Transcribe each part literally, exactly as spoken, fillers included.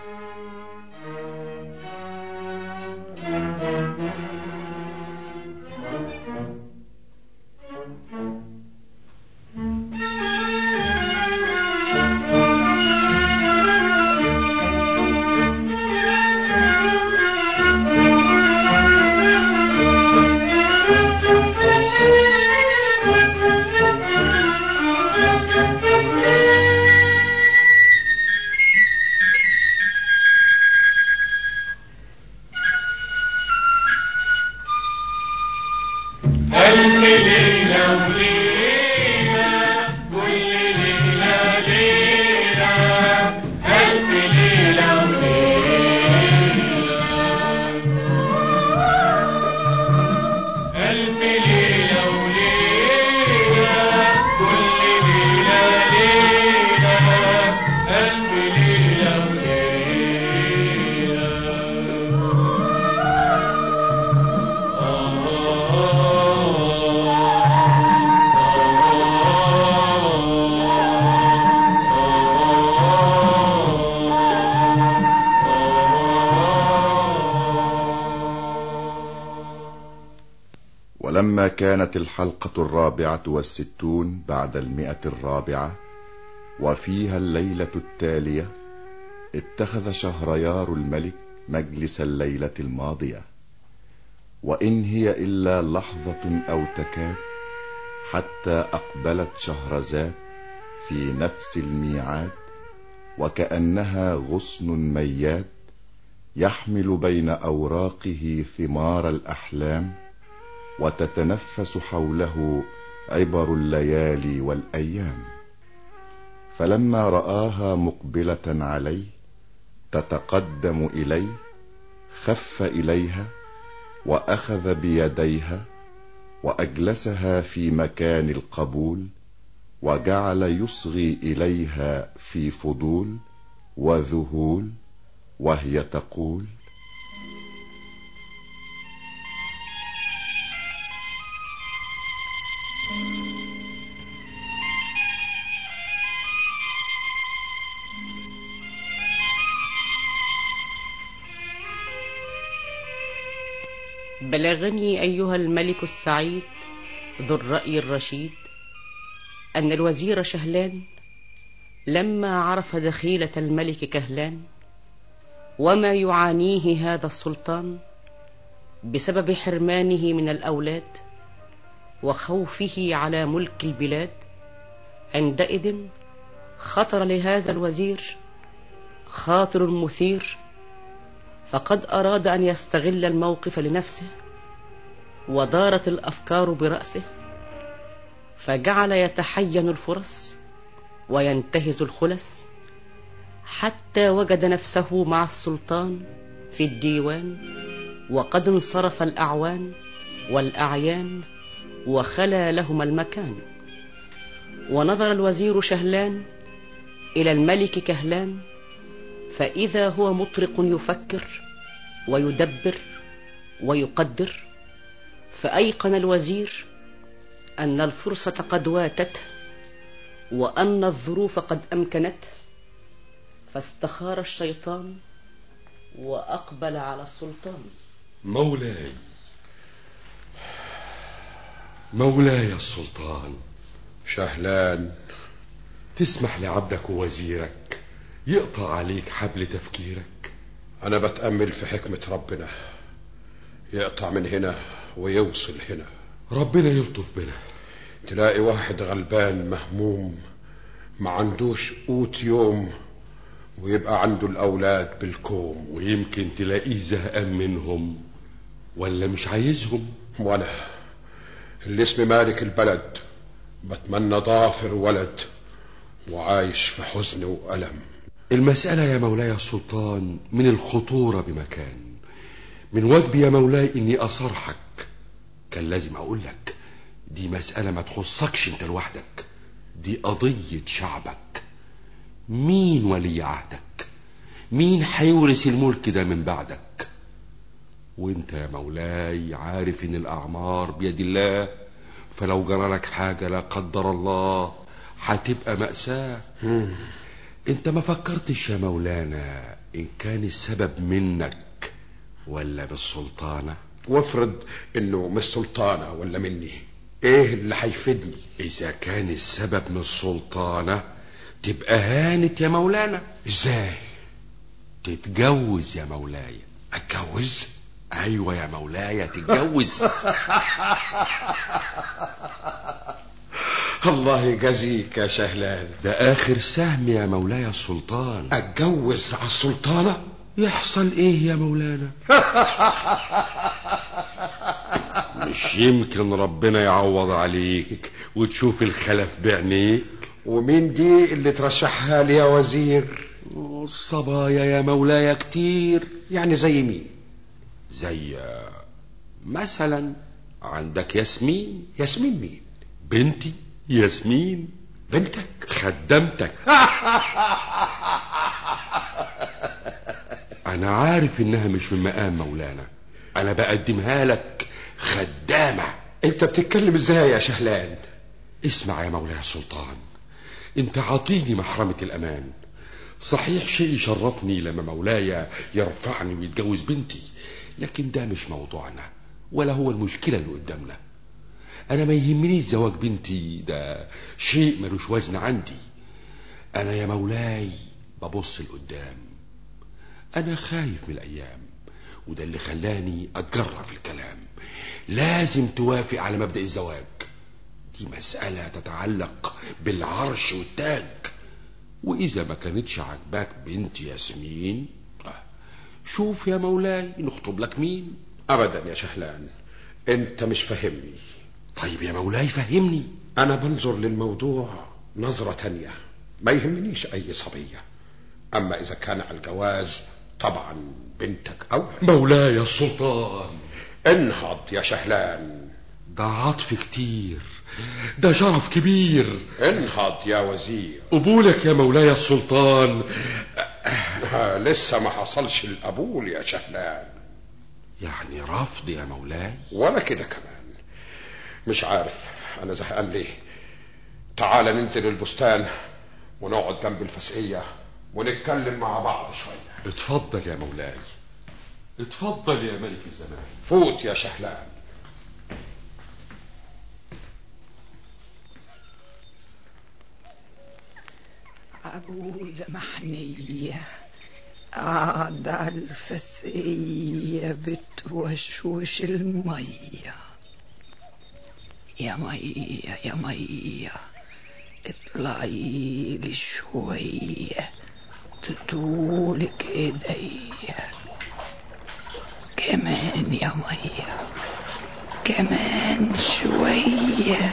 ولما كانت الحلقة الرابعة والستون بعد المئة الرابعة وفيها الليلة التالية، اتخذ شهريار الملك مجلس الليلة الماضية، وإن هي إلا لحظة أو تكاد حتى أقبلت شهرزاد في نفس الميعاد، وكأنها غصن مياد يحمل بين أوراقه ثمار الأحلام، وتتنفس حوله عبر الليالي والأيام. فلما رآها مقبلة عليه تتقدم إليه خف إليها وأخذ بيديها وأجلسها في مكان القبول، وجعل يصغي إليها في فضول وذهول، وهي تقول: بلغني أيها الملك السعيد ذو الرأي الرشيد أن الوزير شهلان لما عرف دخيلة الملك كهلان وما يعانيه هذا السلطان بسبب حرمانه من الأولاد وخوفه على ملك البلاد، عندئذ خطر لهذا الوزير خاطر مثير، فقد أراد أن يستغل الموقف لنفسه، ودارت الأفكار برأسه، فجعل يتحين الفرص وينتهز الخلس، حتى وجد نفسه مع السلطان في الديوان، وقد انصرف الأعوان والأعيان وخلى لهما المكان. ونظر الوزير شهلان إلى الملك كهلان، فإذا هو مطرق يفكر ويدبر ويقدر، فأيقن الوزير أن الفرصة قد واتته وأن الظروف قد أمكنته، فاستخار الشيطان وأقبل على السلطان. مولاي مولاي السلطان شهلان، تسمح لعبدك ووزيرك يقطع عليك حبل تفكيرك؟ أنا بتأمل في حكمة ربنا، يقطع من هنا ويوصل هنا. ربنا يلطف بنا. تلاقي واحد غلبان مهموم ما عندوش قوت يوم، ويبقى عنده الأولاد بالكوم، ويمكن تلاقيه زهقان منهم ولا مش عايزهم. وأنا اللي اسمي مالك البلد بتمنى ضافر ولد وعايش في حزن وألم. المسألة يا مولاي السلطان من الخطورة بمكان. من واجبي يا مولاي إني أصرحك، كان لازم أقول لك دي مسألة ما تخصكش انت لوحدك، دي قضية شعبك. مين ولي عهدك؟ مين هيورث الملك ده من بعدك؟ وانت يا مولاي عارف ان الأعمار بيد الله، فلو جرالك حاجة لا قدر الله هتبقى مأساة. انت ما فكرتش يا مولانا ان كان السبب منك ولا بالسلطانة؟ وافرض انه مش سلطانة ولا مني، ايه اللي هيفيدني؟ اذا كان السبب من السلطانة تبقى هانت يا مولانا. ازاي؟ تتجوز يا مولاي. اتجوز؟ ايوه يا مولاي تتجوز. الله يجازيك يا شهلان. ده اخر سهم يا مولاي السلطان. اتجوز على السلطانة؟ يحصل ايه يا مولانا؟ مش يمكن ربنا يعوض عليك وتشوف الخلف بعينيك؟ ومين دي اللي ترشحها لي يا وزير؟ الصبايا يا مولاي كتير. يعني زي مين؟ زي مثلا عندك ياسمين. ياسمين مين؟ بنتي ياسمين. بنتك؟ خدمتك. انا عارف انها مش من مقام مولانا، انا بقدمها لك خدامة. انت بتتكلم ازاي يا شهلان؟ اسمع يا مولاي السلطان، انت عطيني محرمة الامان. صحيح شيء يشرفني لما مولاي يرفعني ويتجوز بنتي، لكن ده مش موضوعنا ولا هو المشكلة اللي قدامنا. انا ما يهمنيش زواج بنتي، ده شيء ملوش وزن عندي. انا يا مولاي ببص لقدام، انا خايف من الايام، وده اللي خلاني اتجرأ في الكلام. لازم توافق على مبدأ الزواج، دي مسألة تتعلق بالعرش والتاج. واذا ما كانتش عاجباك بنت ياسمين، شوف يا مولاي نخطب لك مين. ابدا يا شهلان، انت مش فاهمني. طيب يا مولاي فهمني. انا بنظر للموضوع نظرة تانية، ما يهمنيش اي صبية. اما اذا كان على الجواز طبعا بنتك اول. مولاي السلطان انهض يا شهلان. ده عطف كتير، ده شرف كبير. انهض يا وزير. قبولك يا مولاي السلطان. لسه ما حصلش القبول يا شهلان. يعني رفض يا مولاي؟ ولا كده كمان. مش عارف انا زهقان ليه. تعال ننزل البستان ونقعد جنب الفسقية ونتكلم مع بعض شوية. اتفضل يا مولاي، اتفضل يا ملك الزمان. فوت يا شهلان. عجوزة محنية قاعدة على الفسقية بتوشوش المية. يا مية يا مية اطلعي لي شوية تطولك ايديا. كمان يا مية كمان شوية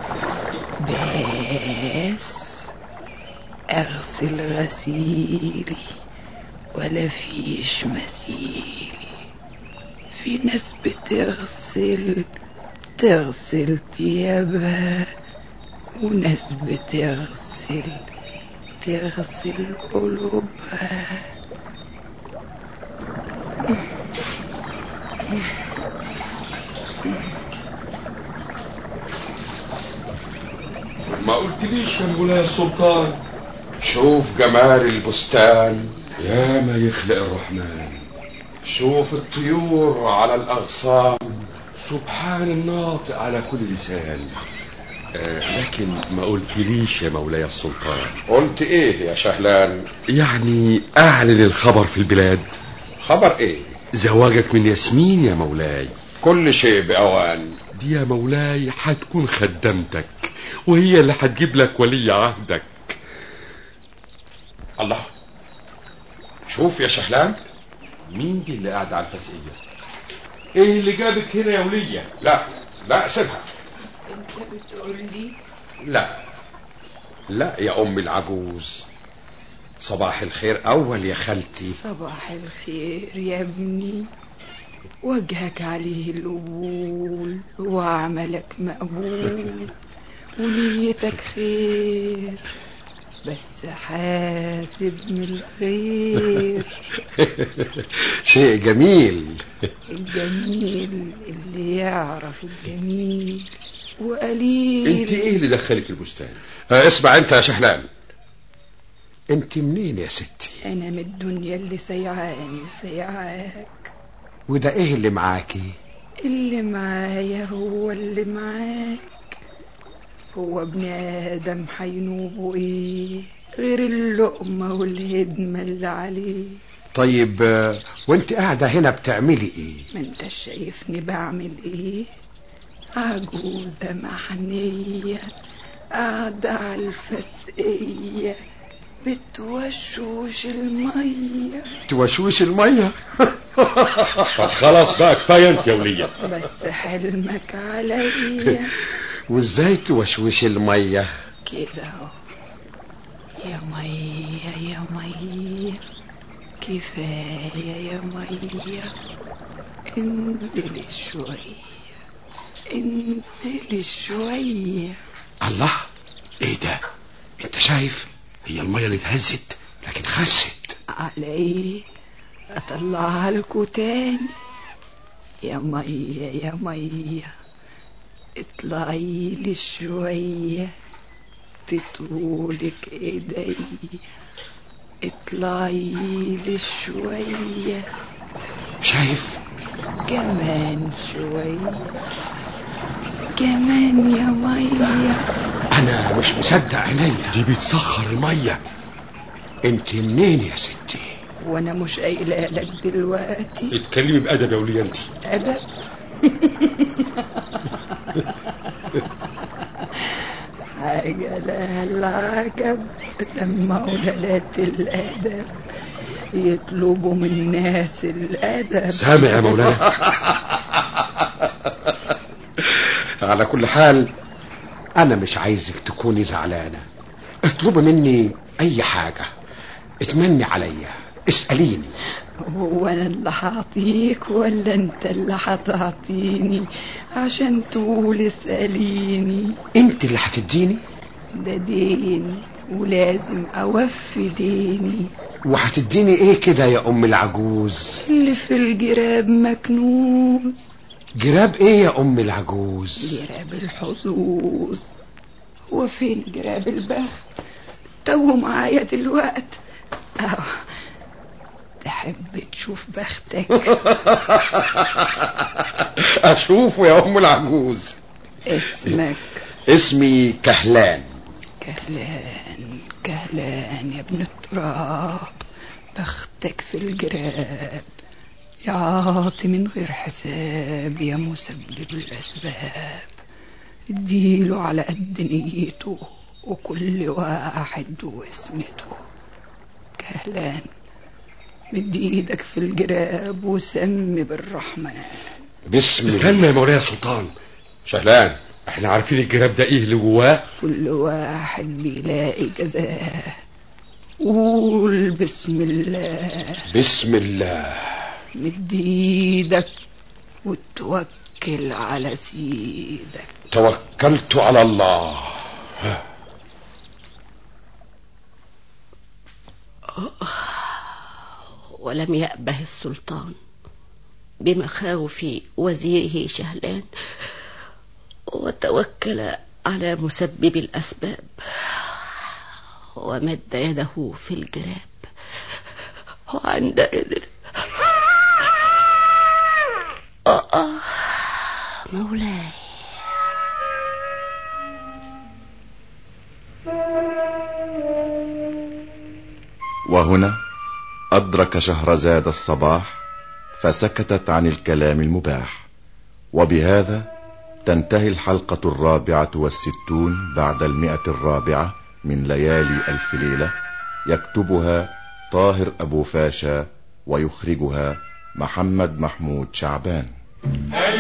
بس. اغسل غسيلي ولا فيش مثيلي. في ناس بتغسل تغسل تيابها، وناس بتغسل تغسل قلوبها. ما قلتليش يا مولاي السلطان؟ شوف جمال البستان، يا ما يخلق الرحمن. شوف الطيور على الأغصان، سبحان الناطق على كل لسان. آه لكن ما قلتليش يا مولاي السلطان. قلت ايه يا شهلان؟ يعني اعلن الخبر في البلاد. خبر ايه؟ زواجك من ياسمين يا مولاي. كل شيء بأوان. دي يا مولاي هتكون خدمتك، وهي اللي هتجيب لك ولي عهدك. الله، شوف يا شهلان. مين دي اللي قاعدة على الفسقية؟ ايه اللي جابك هنا يا ولية؟ لا لا سيبها. انت بتقول لي؟ لا لا يا ام العجوز. صباح الخير اول يا خالتي. صباح الخير يا ابني. وجهك عليه القبول وعملك مقبول ونيتك خير، بس حاسب من الخير. شيء جميل. الجميل اللي يعرف الجميل وقليل. انت ايه اللي دخلك البستان؟ اه اسمع انت يا شهلان، انت منين يا ستي؟ انا من الدنيا اللي سيعاني وسيعاك. وده ايه اللي معاكي؟ اللي معايا هو اللي معاك. هو ابن ادم حينوبه ايه غير اللقمة والهدمة اللي عليه؟ طيب وانت قاعدة هنا بتعملي ايه؟ ما انت شايفني بعمل ايه؟ عجوزة محنية قاعدة على الفسقية بتوشوش المية. توشوش المية؟ طب خلاص بقى كفاية انت يا ولية. بس حلمك عليا. وازاي توشوش المية؟ كده اهو. يا مية يا مية كفاية يا مية انزلي شوية انزلي شوية. الله، ايه ده؟ انت شايف هي المية اللي اتهزت لكن خست علي. اطلعها لكو تاني. يا مية يا مية اطلعي لي شوية تطولك ايدي. اطلعي لي شوية. شايف؟ كمان شوية كمان يا مية. انا مش مصدق عينيا. دي بتسخر المية. انت منين يا ستي؟ وانا مش قايله لك دلوقتي؟ اتكلمي بأدب يا ولية انت. أدب؟ حاجة لها العجب لما قلالات الأدب يطلبوا من الناس الأدب. سامع يا مولانا؟ على كل حال انا مش عايزك تكوني زعلانة. اطلبي مني اي حاجة، اتمني عليا، اسأليني. هو انا اللي هعطيك ولا انت اللي هتعطيني عشان تقول اسأليني؟ انت اللي هتديني. ده دين ولازم اوفي ديني. وهتديني ايه كده يا ام العجوز؟ اللي في الجراب مكنوز. جراب ايه يا ام العجوز؟ جراب الحظوظ. هو فين جراب البخت؟ تو معايا دلوقت. اه تحب تشوف بختك؟ اشوفه يا ام العجوز. اسمك؟ اسمي كهلان. كهلان كهلان يا ابن التراب. بختك في الجراب يا عاطي من غير حساب يا مسبب الأسباب. اديله على قد نيته وكل واحد واسمته. كهلان مد ايدك في الجراب وسمي بالرحمن. بسم الله. استنى يا مولاي سلطان. شهلان، احنا عارفين الجراب ده ايه اللي جواه. كل واحد بيلاقي جزاه. قول بسم الله. بسم الله. مد ايدك وتوكل على سيدك. توكلت على الله. ولم يأبه السلطان بمخاوف وزيره شهلان وتوكل على مسبب الأسباب ومد يده في الجراب. وعندئذ آه آه مولاي. وهنا أدرك شهرزاد الصباح فسكتت عن الكلام المباح. وبهذا تنتهي الحلقة الرابعة والستون بعد المئة الرابعة من ليالي ألف ليلة. يكتبها طاهر أبو فاشا ويخرجها محمد محمود شعبان.